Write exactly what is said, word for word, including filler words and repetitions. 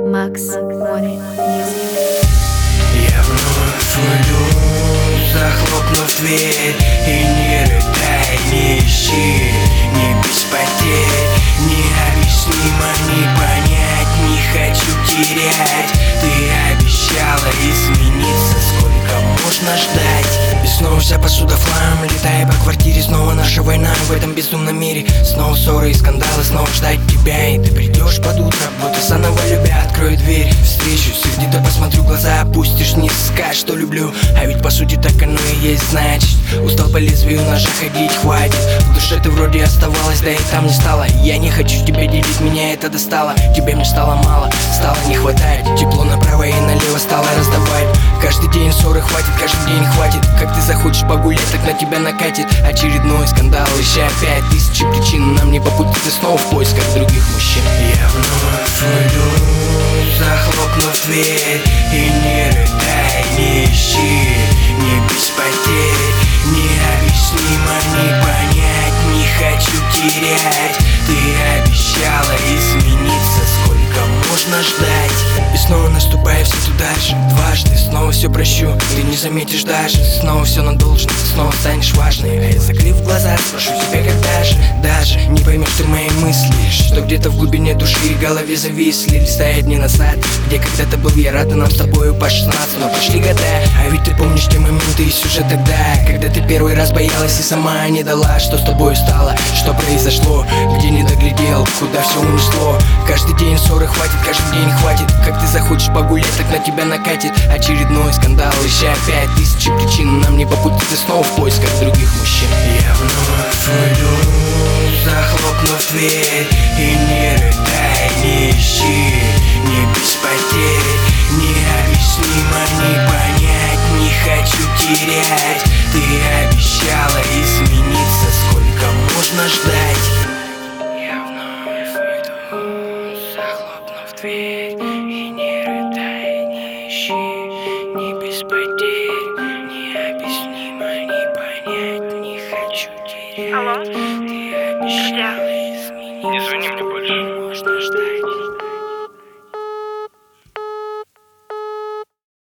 Макс Море Мьюзик. Я вновь уйду, захлопнув дверь. И не рыдай, не ищи, не без потерь. Необъяснимо, не понять, не хочу терять. Ты обещала измениться, сколько можно ждать? И снова вся посуда в хлам, летая по квартире. Снова наша война в этом безумном мире. Снова ссоры и скандалы, снова ждать тебя. И ты придешь под утро, будто заново любя. Открою дверь, встречусь, сердито посмотрю в глаза. Опустишь вниз, скажешь, что люблю. А ведь по сути так оно и есть, значит. Устал по лезвию ножа ходить, хватит. В душе ты вроде оставалась, да и там не стало. Я не хочу тебя делить, меня это достало. Тебе мне стало мало, стало не хватать. Тепло направо и налево стало раздавать. Каждый день ссоры хватит, каждый день хватит. Как ты захочешь погулять, так на тебя накатит очередной скандал, ища опять тысячи причин. Нам не по пути, ты снова в поисках других мужчин. Я вновь уйду, захлопнув дверь. И не рыдай, не ищи, не без потерь. Необъяснимо, не понять, не хочу терять. Ты обещала измениться, сколько можно ждать? И снова наступая все туда же, дважды. Снова все прощу, ты не заметишь даже. Снова все на должен, снова станешь важной. А я, закрыв глаза, спрошу себя, когда же. Даже не поймешь ты мои мысли, что где-то в глубине души и голове зависли. Листая дни назад, где когда-то был я рад, и нам с тобою по шестнадцать. Но прошли года, а ведь ты помнишь те моменты и сюжет тогда, когда ты первый раз боялась и сама не дала. Что с тобой стало, что произошло, где не доглядел, куда все унесло. Каждый день ссоры хватит, каждый день хватит. Как ты захочешь погулять, так на тебя накатит очередной скандал, ища опять тысячи причин. Нам не по пути, ты снова в поисках других мужчин. Я вновь уйду, захлопнув дверь. И не рыдай, не ищи, не без потерь. Необъяснимо, не понять, не хочу терять. Ты обещала измениться, сколько можно ждать? Я вновь уйду, захлопнув дверь. И не рыдай, не ищи, не без потерь. Необъяснимо, не понять, не хочу терять. Алло? Ты обещала измениться. Не звони мне больше.